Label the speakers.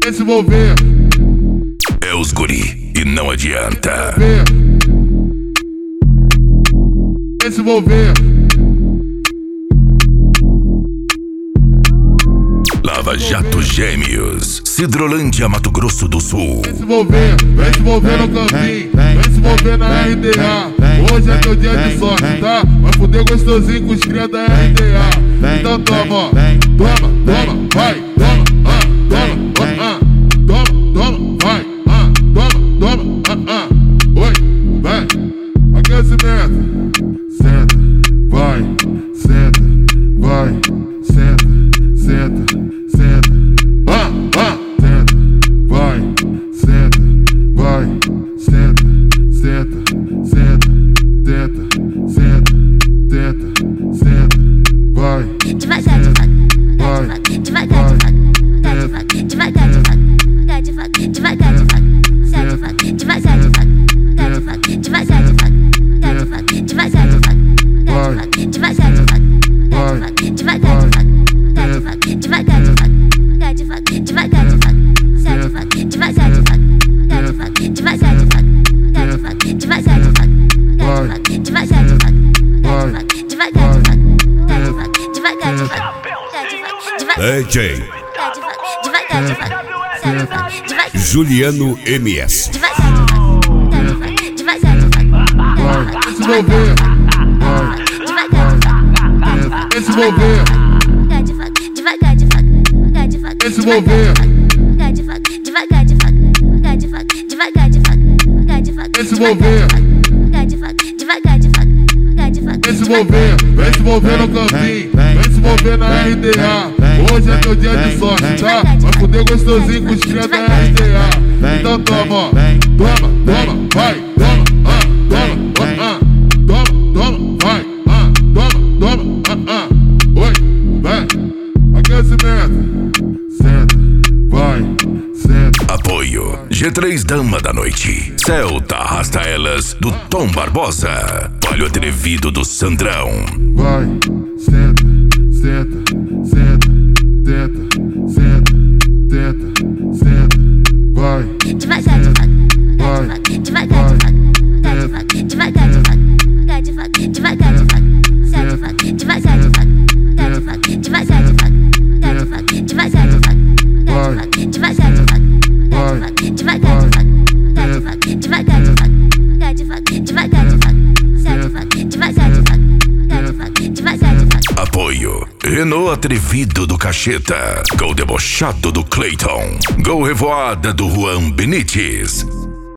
Speaker 1: Vai se envolver.
Speaker 2: É os guri e não adianta.
Speaker 1: Vai se envolver.
Speaker 2: Lava Jato Gêmeos, Sidrolândia, Mato Grosso do Sul.
Speaker 1: Vai se envolver no campinho, vai se envolver na RDA. Hoje é teu dia de sorte, tá? Vai fuder gostosinho com os cria da RDA. Então toma, ó, toma, vai, toma, vai, toma, oi, vai, aquecimento. Senta, vai, senta, vai, senta, senta, senta, senta, vai, senta, vai, senta, senta, senta, senta, senta, senta, senta, vai,
Speaker 3: devagar, devagar,
Speaker 2: DJ Juliano MS.
Speaker 1: Vai se envolver. Vai se envolver. Vai se envolver. Vai se envolver. Vai se envolver, vai se envolver no campinho, vai se envolver na RDA. Hoje é teu dia de sorte, tá? Vai fuder gostosinho com os cria da RDA. Então toma, ó, toma, vai, toma, vai, toma, oi, vai, aquecimento. Senta, vai, senta.
Speaker 2: Apoio G3 Dama da Noite, Celta Arrasta Elas do Tom Barbosa, Palho Atrevido do Sandrão.
Speaker 1: Vai, senta, senta, senta, senta, senta, senta, senta, vai,
Speaker 3: devagar,
Speaker 2: Apoio Renault Atrevido do Cacheta, Gol Debochado do Clayton, Gol Revoada do Juan Benítez.